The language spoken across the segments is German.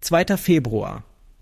2. Februar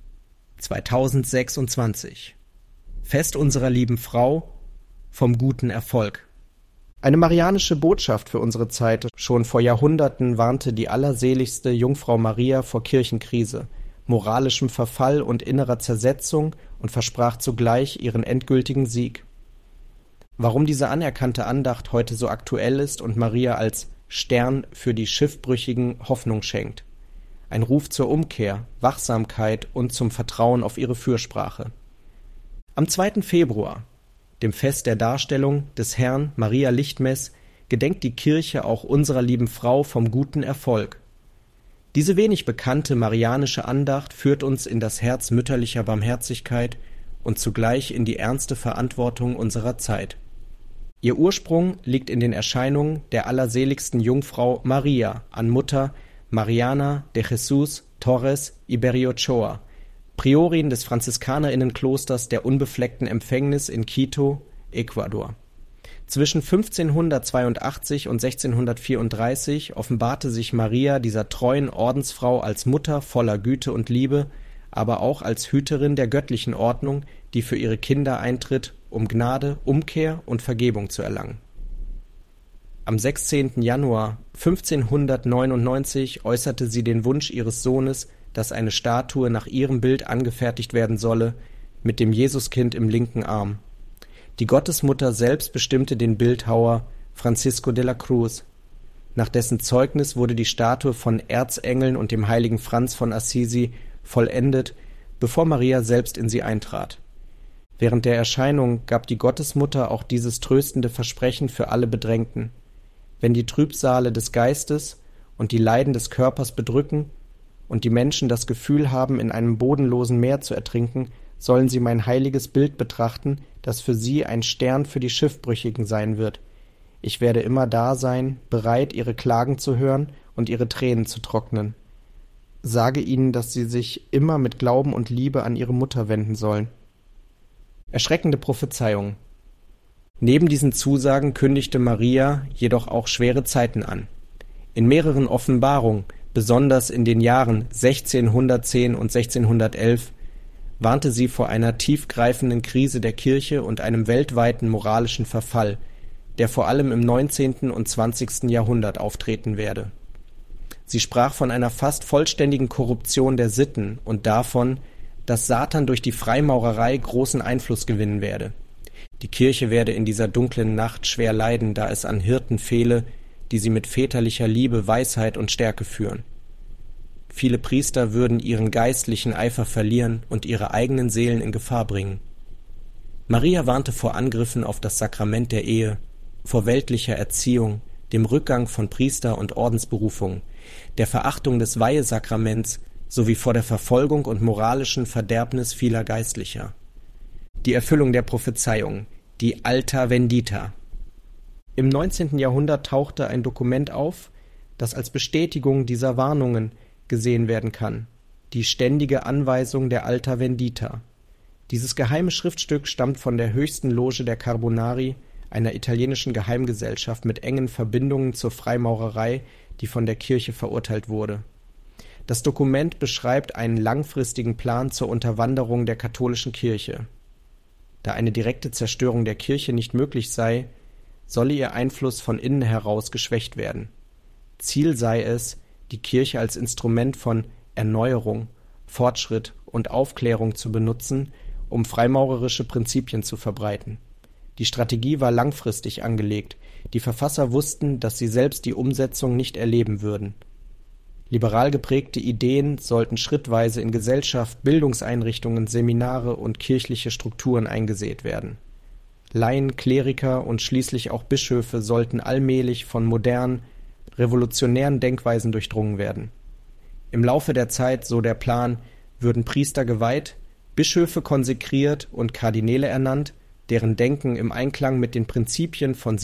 2026. Fest unserer lieben Frau vom guten Erfolg. Eine marianische Botschaft für unsere Zeit. Schon vor Jahrhunderten warnte die allerseligste Jungfrau Maria vor Kirchenkrise, moralischem Verfall und innerer Zersetzung und versprach zugleich ihren endgültigen Sieg. Warum diese anerkannte Andacht heute so aktuell ist und Maria als Stern für die Schiffbrüchigen Hoffnung schenkt. Ein Ruf zur Umkehr, Wachsamkeit und zum Vertrauen auf ihre Fürsprache. Am 2. Februar, dem Fest der Darstellung des Herrn Maria Lichtmess, gedenkt die Kirche auch unserer lieben Frau vom guten Erfolg. Diese wenig bekannte marianische Andacht führt uns in das Herz mütterlicher Barmherzigkeit und zugleich in die ernste Verantwortung unserer Zeit. Ihr Ursprung liegt in den Erscheinungen der allerseligsten Jungfrau Maria an Mutter Mariana de Jesús Torres y Berriochoa, Priorin des Franziskanerinnenklosters der Unbefleckten Empfängnis in Quito, Ecuador. Zwischen 1582 und 1634 offenbarte sich Maria dieser treuen Ordensfrau als Mutter voller Güte und Liebe, aber auch als Hüterin der göttlichen Ordnung, die für ihre Kinder eintritt, um Gnade, Umkehr und Vergebung zu erlangen. Am 16. Januar 1599 äußerte sie den Wunsch ihres Sohnes, dass eine Statue nach ihrem Bild angefertigt werden solle, mit dem Jesuskind im linken Arm. Die Gottesmutter selbst bestimmte den Bildhauer Francisco de la Cruz. Nach dessen Zeugnis wurde die Statue von Erzengeln und dem heiligen Franz von Assisi vollendet, bevor Maria selbst in sie eintrat. Während der Erscheinung gab die Gottesmutter auch dieses tröstende Versprechen für alle Bedrängten: Wenn die Trübsale des Geistes und die Leiden des Körpers bedrücken und die Menschen das Gefühl haben, in einem bodenlosen Meer zu ertrinken, sollen sie mein heiliges Bild betrachten, das für sie ein Stern für die Schiffbrüchigen sein wird. Ich werde immer da sein, bereit, ihre Klagen zu hören und ihre Tränen zu trocknen. Sage ihnen, dass sie sich immer mit Glauben und Liebe an ihre Mutter wenden sollen. Erschreckende Prophezeiung. Neben diesen Zusagen kündigte Maria jedoch auch schwere Zeiten an. In mehreren Offenbarungen, besonders in den Jahren 1610 und 1611, warnte sie vor einer tiefgreifenden Krise der Kirche und einem weltweiten moralischen Verfall, der vor allem im 19. und 20. Jahrhundert auftreten werde. Sie sprach von einer fast vollständigen Korruption der Sitten und davon, dass Satan durch die Freimaurerei großen Einfluss gewinnen werde. Die Kirche werde in dieser dunklen Nacht schwer leiden, da es an Hirten fehle, die sie mit väterlicher Liebe, Weisheit und Stärke führen. Viele Priester würden ihren geistlichen Eifer verlieren und ihre eigenen Seelen in Gefahr bringen. Maria warnte vor Angriffen auf das Sakrament der Ehe, vor weltlicher Erziehung, dem Rückgang von Priester- und Ordensberufungen, der Verachtung des Weihesakraments sowie vor der Verfolgung und moralischen Verderbnis vieler Geistlicher. Die Erfüllung der Prophezeiung, die Alta Vendita. Im 19. Jahrhundert tauchte ein Dokument auf, das als Bestätigung dieser Warnungen gesehen werden kann: die ständige Anweisung der Alta Vendita. Dieses geheime Schriftstück stammt von der höchsten Loge der Carbonari, einer italienischen Geheimgesellschaft mit engen Verbindungen zur Freimaurerei, die von der Kirche verurteilt wurde. Das Dokument beschreibt einen langfristigen Plan zur Unterwanderung der katholischen Kirche. Da eine direkte Zerstörung der Kirche nicht möglich sei, solle ihr Einfluss von innen heraus geschwächt werden. Ziel sei es, die Kirche als Instrument von Erneuerung, Fortschritt und Aufklärung zu benutzen, um freimaurerische Prinzipien zu verbreiten. Die Strategie war langfristig angelegt. Die Verfasser wussten, dass sie selbst die Umsetzung nicht erleben würden. Liberal geprägte Ideen sollten schrittweise in Gesellschaft, Bildungseinrichtungen, Seminare und kirchliche Strukturen eingesät werden. Laien, Kleriker und schließlich auch Bischöfe sollten allmählich von modernen, revolutionären Denkweisen durchdrungen werden. Im Laufe der Zeit, so der Plan, würden Priester geweiht, Bischöfe konsekriert und Kardinäle ernannt, deren Denken im Einklang mit den Prinzipien von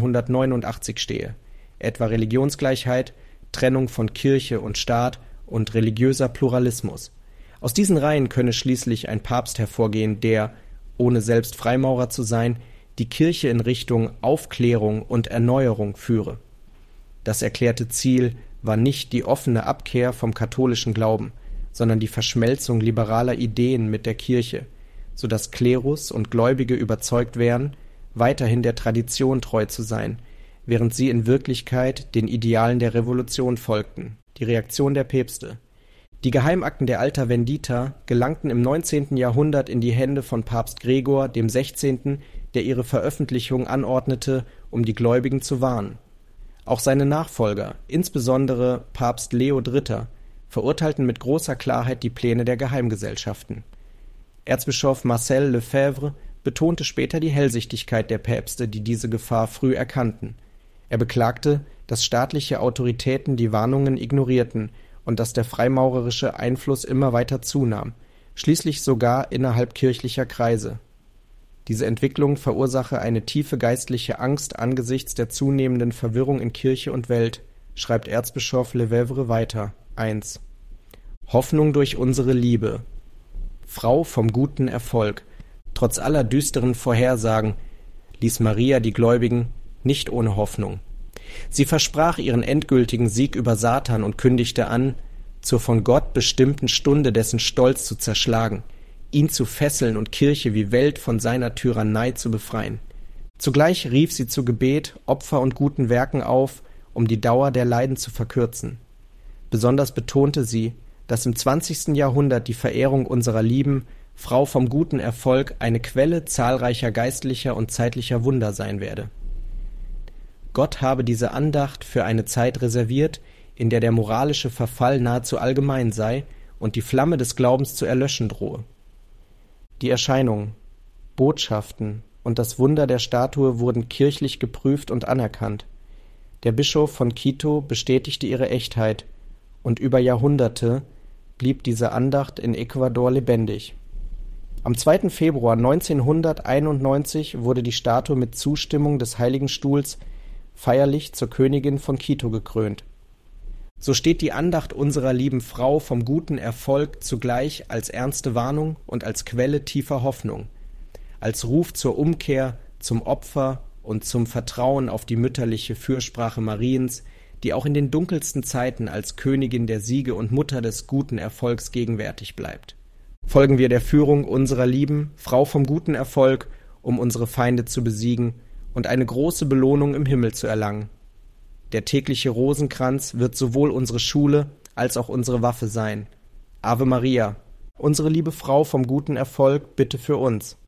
1789 stehe, etwa Religionsgleichheit, Trennung von Kirche und Staat und religiöser Pluralismus. Aus diesen Reihen könne schließlich ein Papst hervorgehen, der, ohne selbst Freimaurer zu sein, die Kirche in Richtung Aufklärung und Erneuerung führe. Das erklärte Ziel war nicht die offene Abkehr vom katholischen Glauben, sondern die Verschmelzung liberaler Ideen mit der Kirche, so dass Klerus und Gläubige überzeugt wären, weiterhin der Tradition treu zu sein, während sie in Wirklichkeit den Idealen der Revolution folgten. Die Reaktion der Päpste. Die Geheimakten der Alta Vendita gelangten im 19. Jahrhundert in die Hände von Papst Gregor dem 16., der ihre Veröffentlichung anordnete, um die Gläubigen zu warnen. Auch seine Nachfolger, insbesondere Papst Leo III., verurteilten mit großer Klarheit die Pläne der Geheimgesellschaften. Erzbischof Marcel Lefebvre betonte später die Hellsichtigkeit der Päpste, die diese Gefahr früh erkannten. Er beklagte, dass staatliche Autoritäten die Warnungen ignorierten und dass der freimaurerische Einfluss immer weiter zunahm, schließlich sogar innerhalb kirchlicher Kreise. Diese Entwicklung verursache eine tiefe geistliche Angst angesichts der zunehmenden Verwirrung in Kirche und Welt, schreibt Erzbischof Lefebvre weiter. 1. Hoffnung durch unsere Liebe. Frau vom guten Erfolg. Trotz aller düsteren Vorhersagen ließ Maria die Gläubigen nicht ohne Hoffnung. Sie versprach ihren endgültigen Sieg über Satan und kündigte an, zur von Gott bestimmten Stunde dessen Stolz zu zerschlagen, ihn zu fesseln und Kirche wie Welt von seiner Tyrannei zu befreien. Zugleich rief sie zu Gebet, Opfer und guten Werken auf, um die Dauer der Leiden zu verkürzen. Besonders betonte sie, dass im 20. Jahrhundert die Verehrung unserer lieben Frau vom guten Erfolg eine Quelle zahlreicher geistlicher und zeitlicher Wunder sein werde. Gott habe diese Andacht für eine Zeit reserviert, in der der moralische Verfall nahezu allgemein sei und die Flamme des Glaubens zu erlöschen drohe. Die Erscheinungen, Botschaften und das Wunder der Statue wurden kirchlich geprüft und anerkannt. Der Bischof von Quito bestätigte ihre Echtheit, und über Jahrhunderte blieb diese Andacht in Ecuador lebendig. Am 2. Februar 1991 wurde die Statue mit Zustimmung des Heiligen Stuhls feierlich zur Königin von Quito gekrönt. So steht die Andacht unserer lieben Frau vom guten Erfolg zugleich als ernste Warnung und als Quelle tiefer Hoffnung, als Ruf zur Umkehr, zum Opfer und zum Vertrauen auf die mütterliche Fürsprache Mariens, die auch in den dunkelsten Zeiten als Königin der Siege und Mutter des guten Erfolgs gegenwärtig bleibt. Folgen wir der Führung unserer lieben Frau vom guten Erfolg, um unsere Feinde zu besiegen und eine große Belohnung im Himmel zu erlangen. Der tägliche Rosenkranz wird sowohl unsere Schule als auch unsere Waffe sein. Ave Maria, unsere liebe Frau vom guten Erfolg, bitte für uns.